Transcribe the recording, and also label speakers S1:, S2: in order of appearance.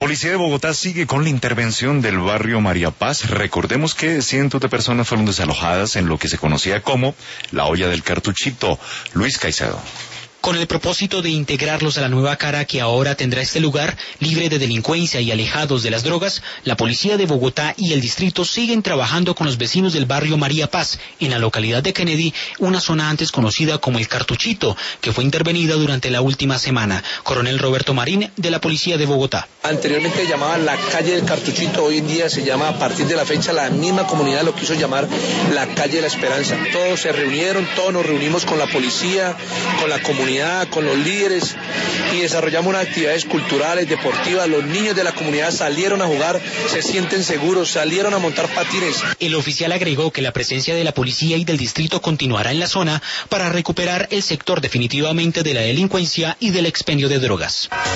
S1: Policía de Bogotá sigue con la intervención del barrio María Paz. Recordemos que cientos de personas fueron desalojadas en lo que se conocía como la olla del cartuchito. Luis Caicedo.
S2: Con el propósito de integrarlos a la nueva cara que ahora tendrá este lugar, libre de delincuencia y alejados de las drogas, la Policía de Bogotá y el distrito siguen trabajando con los vecinos del barrio María Paz, en la localidad de Kennedy, una zona antes conocida como el Cartuchito, que fue intervenida durante la última semana. Coronel Roberto Marín, de la Policía de Bogotá.
S3: Anteriormente se llamaba la calle del Cartuchito, hoy en día se llama, a partir de la fecha, la misma comunidad lo quiso llamar la calle de la Esperanza. Todos se reunieron, todos nos reunimos con la policía, con la comunidad, con los líderes, y desarrollamos unas actividades culturales, deportivas. Los niños de la comunidad salieron a jugar, se sienten seguros, salieron a montar patines.
S2: El oficial agregó que la presencia de la policía y del distrito continuará en la zona para recuperar el sector definitivamente de la delincuencia y del expendio de drogas.